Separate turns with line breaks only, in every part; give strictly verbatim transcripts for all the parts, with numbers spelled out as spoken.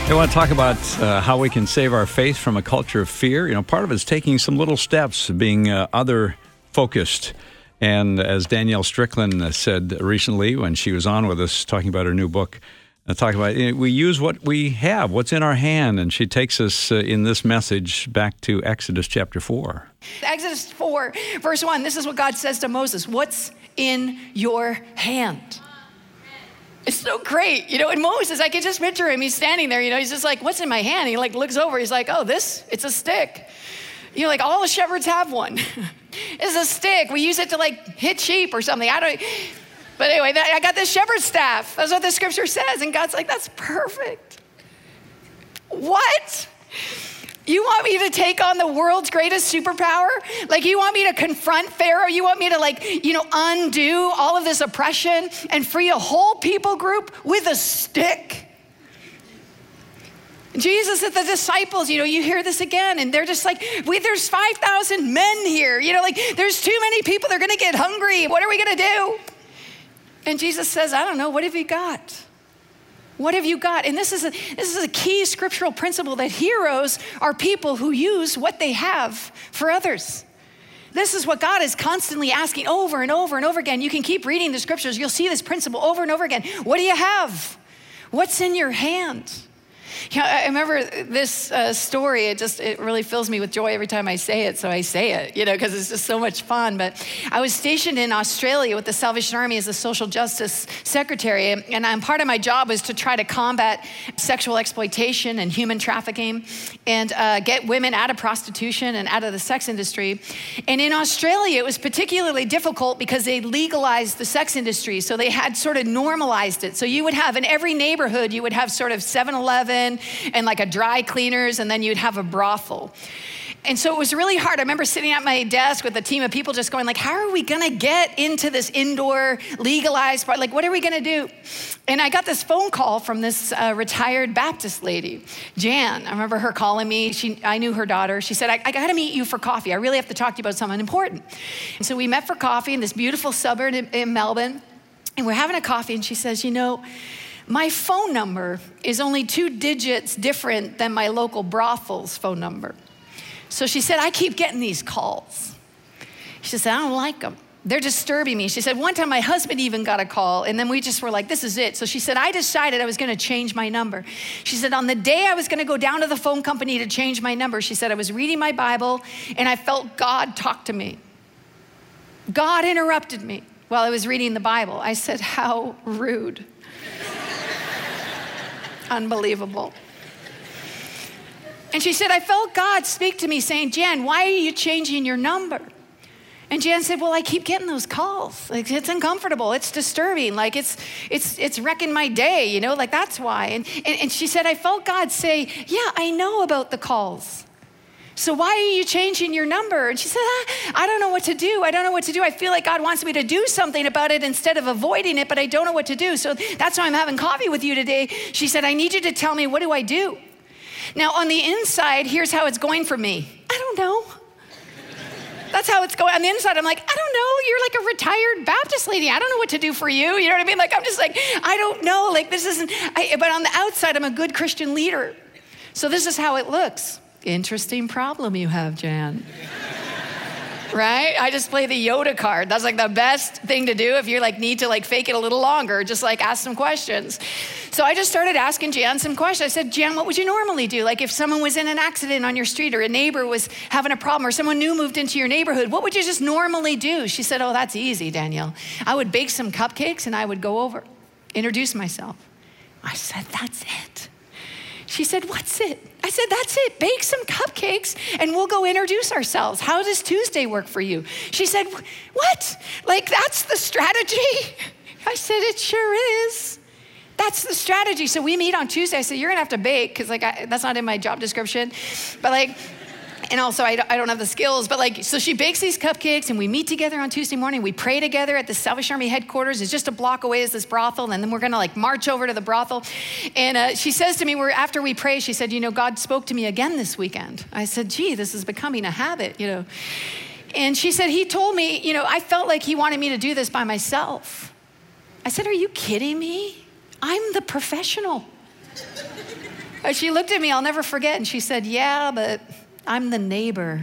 I want to talk about uh, how we can save our faith from a culture of fear. You know, part of it is taking some little steps, being uh, other-focused. And as Danielle Strickland said recently when she was on with us talking about her new book, uh, talking about you know, we use what we have, what's in our hand. And she takes us uh, in this message back to Exodus chapter four.
Exodus four, verse one, this is what God says to Moses. What's in your hand? It's so great. You know, and Moses, I can just picture him. He's standing there, you know, he's just like, what's in my hand? He like looks over. He's like, oh, this, it's a stick. You know, like all the shepherds have one. It's a stick. We use it to like hit sheep or something. I don't, but anyway, that, I got this shepherd's staff. That's what the scripture says. And God's like, that's perfect. What? You want me to take on the world's greatest superpower? Like you want me to confront Pharaoh? You want me to like, you know, undo all of this oppression and free a whole people group with a stick? Jesus at the disciples, you know, you hear this again and they're just like, wait, there's five thousand men here. You know, like there's too many people. They're going to get hungry. What are we going to do? And Jesus says, I don't know. What have you got? What have you got? And this is a, this is a key scriptural principle that heroes are people who use what they have for others. This is what God is constantly asking over and over and over again. You can keep reading the scriptures. You'll see this principle over and over again. What do you have? What's in your hand? You know, I remember this uh, story. It just, it really fills me with joy every time I say it. So I say it, you know, because it's just so much fun. But I was stationed in Australia with the Salvation Army as a social justice secretary. And I'm, part of my job was to try to combat sexual exploitation and human trafficking and uh, get women out of prostitution and out of the sex industry. And in Australia, it was particularly difficult because they legalized the sex industry. So they had sort of normalized it. So you would have in every neighborhood, you would have sort of seven eleven and like a dry cleaners, and then you'd have a brothel. And so it was really hard. I remember sitting at my desk with a team of people just going like, how are we gonna get into this indoor legalized part? Like, what are we gonna do? And I got this phone call from this uh, retired Baptist lady, Jan. I remember her calling me. She, I knew her daughter. She said, I, I gotta meet you for coffee. I really have to talk to you about something important. And so we met for coffee in this beautiful suburb in, in Melbourne, and we're having a coffee, and she says, you know, my phone number is only two digits different than my local brothel's phone number. So she said, I keep getting these calls. She said, I don't like them. They're disturbing me. She said, one time my husband even got a call, and then we just were like, this is it. So she said, I decided I was gonna change my number. She said, on the day I was gonna go down to the phone company to change my number, she said, I was reading my Bible, and I felt God talk to me. God interrupted me while I was reading the Bible. I said, how rude. Unbelievable. And she said, I felt God speak to me saying, Jan, why are you changing your number? And Jan said, well, I keep getting those calls. Like, it's uncomfortable. It's disturbing. Like, it's it's it's wrecking my day, you know, like that's why. And, and, and she said, I felt God say, yeah, I know about the calls. So why are you changing your number? And she said, ah, I don't know what to do. I don't know what to do. I feel like God wants me to do something about it instead of avoiding it, but I don't know what to do. So that's why I'm having coffee with you today. She said, I need you to tell me, what do I do? Now on the inside, here's how it's going for me. I don't know. That's how it's going. On the inside, I'm like, I don't know. You're like a retired Baptist lady. I don't know what to do for you. You know what I mean? Like, I'm just like, I don't know. Like, this isn't, I, but on the outside, I'm a good Christian leader. So this is how it looks. Interesting problem you have, Jan. Right? I just play the Yoda card. That's like the best thing to do if you like need to like fake it a little longer, just like ask some questions. So I just started asking Jan some questions. I said, Jan, what would you normally do? Like if someone was in an accident on your street or a neighbor was having a problem or someone new moved into your neighborhood, what would you just normally do? She said, oh, that's easy, Danielle. I would bake some cupcakes and I would go over, introduce myself. I said, that's it. She said, what's it? I said, that's it. Bake some cupcakes and we'll go introduce ourselves. How does Tuesday work for you? She said, what? Like, that's the strategy? I said, it sure is. That's the strategy. So we meet on Tuesday. I said, you're gonna have to bake, because like I, that's not in my job description. But like, and also I don't, I don't have the skills, but like, so she bakes these cupcakes and we meet together on Tuesday morning. We pray together at the Salvation Army headquarters. It's just a block away is this brothel. And then we're gonna like march over to the brothel. And uh, she says to me, we're, after we pray, she said, you know, God spoke to me again this weekend. I said, gee, this is becoming a habit, you know. And she said, he told me, you know, I felt like he wanted me to do this by myself. I said, are you kidding me? I'm the professional. And she looked at me, I'll never forget, and she said, yeah, but I'm the neighbor.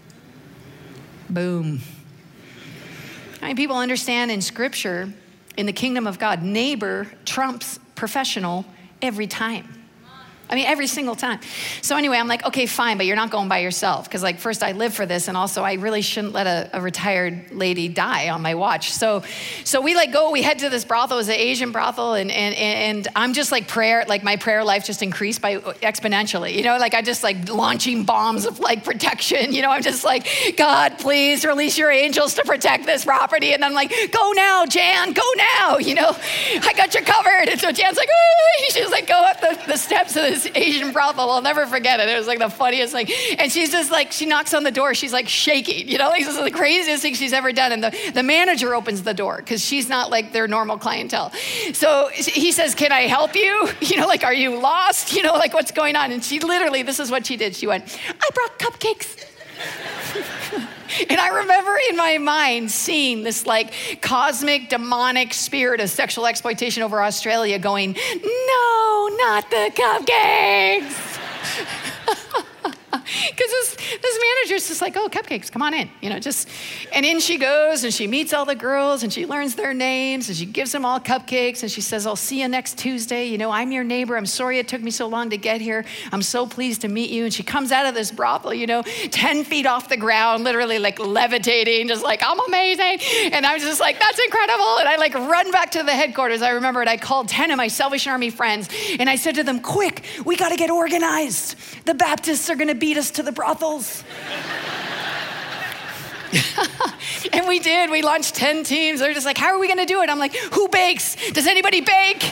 Boom. I mean, people understand in Scripture, in the kingdom of God, neighbor trumps professional every time. I mean, every single time. So anyway, I'm like, okay, fine, but you're not going by yourself. Because like, first I live for this, and also I really shouldn't let a, a retired lady die on my watch. So so we like go, we head to this brothel. It was an Asian brothel, and and and I'm just like prayer, like my prayer life just increased by exponentially. You know, like I just like launching bombs of like protection. You know, I'm just like, God, please release your angels to protect this property. And I'm like, go now, Jan, go now. You know, I got you covered. And so Jan's like, oh, she's like, go up the, the steps of this Asian brothel. I'll never forget it. It was like the funniest thing. And she's just like, she knocks on the door. She's like shaking, you know, like this is the craziest thing she's ever done. And the, the manager opens the door because she's not like their normal clientele. So he says, can I help you? You know, like, are you lost? You know, like what's going on? And she literally, this is what she did. She went, I brought cupcakes. And I remember in my mind seeing this like cosmic demonic spirit of sexual exploitation over Australia going, no, not the cupcakes. Because this, this manager's just like, oh, cupcakes, come on in. You know, just, and in she goes and she meets all the girls and she learns their names and she gives them all cupcakes and she says, I'll see you next Tuesday. You know, I'm your neighbor. I'm sorry it took me so long to get here. I'm so pleased to meet you. And she comes out of this brothel, you know, ten feet off the ground, literally like levitating, just like, I'm amazing. And I was just like, that's incredible. And I like run back to the headquarters. I remember it. I called ten of my Salvation Army friends and I said to them, quick, we got to get organized. The Baptists are going to beat us to the brothels. And we did. We launched ten teams. They're just like, how are we going to do it? I'm like, who bakes? Does anybody bake?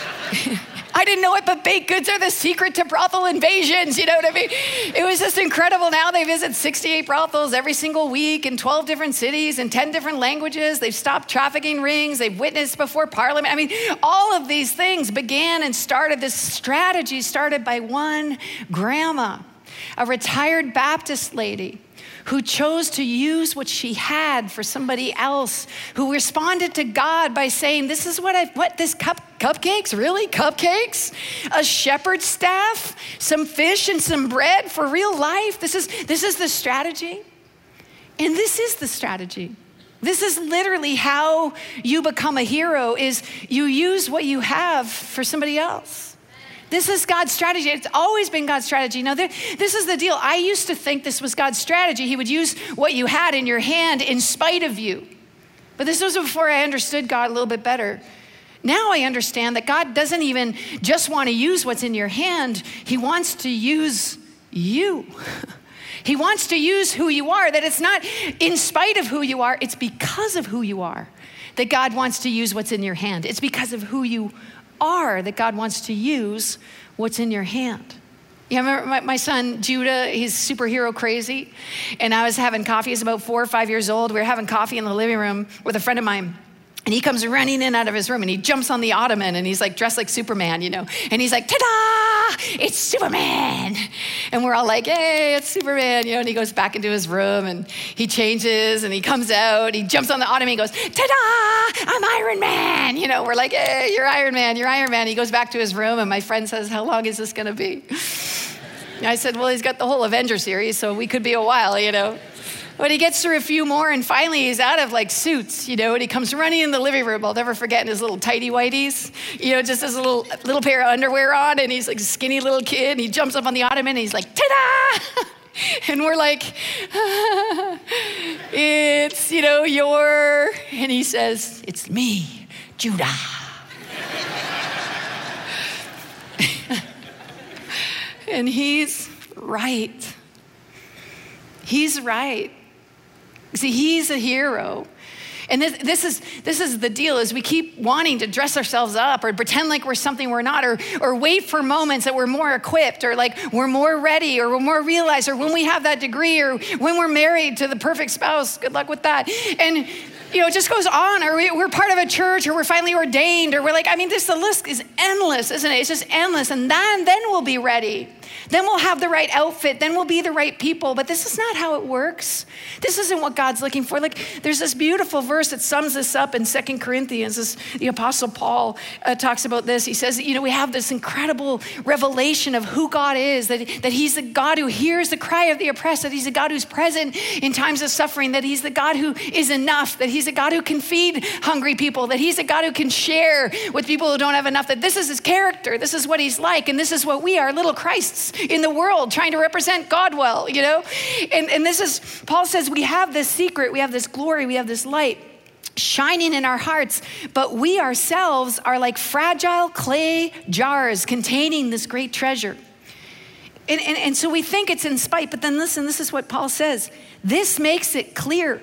I didn't know it, but baked goods are the secret to brothel invasions. You know what I mean? It was just incredible. Now they visit sixty-eight brothels every single week in twelve different cities in ten different languages. They've stopped trafficking rings. They've witnessed before Parliament. I mean, all of these things began and started, this strategy started by one grandma, a retired Baptist lady who chose to use what she had for somebody else, who responded to God by saying, this is what I, what, this cup, cupcakes, really? Cupcakes? A shepherd's staff, some fish and some bread for real life? This is, this is the strategy? And this is the strategy. This is literally how you become a hero, is you use what you have for somebody else. This is God's strategy. It's always been God's strategy. Now, this is the deal. I used to think this was God's strategy. He would use what you had in your hand in spite of you. But this was before I understood God a little bit better. Now I understand that God doesn't even just want to use what's in your hand. He wants to use you. He wants to use who you are, that it's not in spite of who you are, it's because of who you are that God wants to use what's in your hand. It's because of who you are that God wants to use what's in your hand. Yeah, I remember my, my son, Judah, he's superhero crazy. And I was having coffee, he's about four or five years old. We were having coffee in the living room with a friend of mine. And he comes running in out of his room and he jumps on the ottoman and he's like dressed like Superman, you know. And he's like, ta-da, it's Superman. And we're all like, hey, it's Superman, you know. And he goes back into his room and he changes and he comes out, he jumps on the ottoman, he goes, ta-da, I'm Iron Man. You know, we're like, hey, you're Iron Man, you're Iron Man. He goes back to his room and my friend says, how long is this gonna be? And I said, well, he's got the whole Avenger series, so we could be a while, you know. But he gets through a few more, and finally he's out of like suits, you know, and he comes running in the living room. I'll never forget, in his little tighty whities, you know, just his little little pair of underwear on, and he's like a skinny little kid, and he jumps up on the ottoman, and he's like, ta-da! And we're like, ah, it's, you know, your, and he says, it's me, Judah. And he's right. He's right. See, he's a hero. And this, this is this is the deal, is we keep wanting to dress ourselves up or pretend like we're something we're not, or or wait for moments that we're more equipped, or like we're more ready, or we're more realized, or when we have that degree, or when we're married to the perfect spouse. Good luck with that. And you know, it just goes on, or we, we're part of a church, or we're finally ordained, or we're like, I mean, this, the list is endless, isn't it? It's just endless. And then, then we'll be ready. Then we'll have the right outfit. Then we'll be the right people. But this is not how it works. This isn't what God's looking for. Like, there's this beautiful verse that sums this up in Second Corinthians. This, the Apostle Paul uh, talks about this. He says, you know, we have this incredible revelation of who God is, that, that he's the God who hears the cry of the oppressed, that he's the God who's present in times of suffering, that he's the God who is enough, that he's a God who can feed hungry people, that he's a God who can share with people who don't have enough, that this is his character, this is what he's like, and this is what we are, little Christs in the world trying to represent God well, you know? And, and this is, Paul says, we have this secret, we have this glory, we have this light shining in our hearts, but we ourselves are like fragile clay jars containing this great treasure. And, and, and so we think it's in spite, but then listen, this is what Paul says. This makes it clear.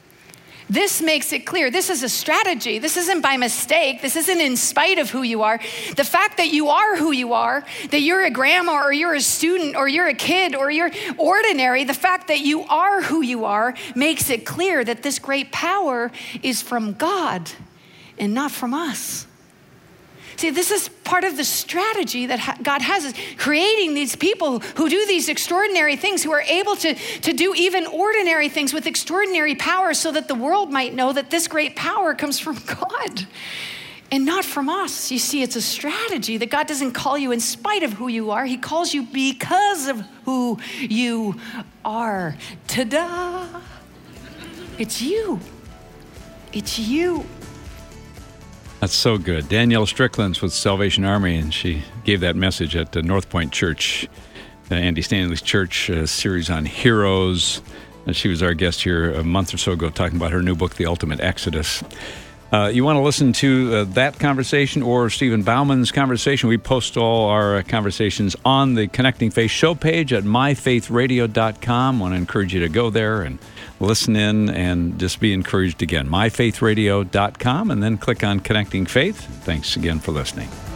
This makes it clear. This is a strategy. This isn't by mistake. This isn't in spite of who you are. The fact that you are who you are, that you're a grandma or you're a student or you're a kid or you're ordinary, the fact that you are who you are makes it clear that this great power is from God and not from us. See, this is part of the strategy that God has, is creating these people who do these extraordinary things, who are able to, to do even ordinary things with extraordinary power, so that the world might know that this great power comes from God and not from us. You see, it's a strategy that God doesn't call you in spite of who you are. He calls you because of who you are. Ta-da! It's you. It's you.
That's so good. Danielle Strickland's with Salvation Army, and she gave that message at the North Point Church, uh, Andy Stanley's church, uh, series on heroes. And she was our guest here a month or so ago talking about her new book, The Ultimate Exodus. Uh, you want to listen to uh, that conversation or Stephen Bauman's conversation? We post all our uh, conversations on the Connecting Faith show page at my faith radio dot com. I want to encourage you to go there and listen in and just be encouraged again. my faith radio dot com, and then click on Connecting Faith. Thanks again for listening.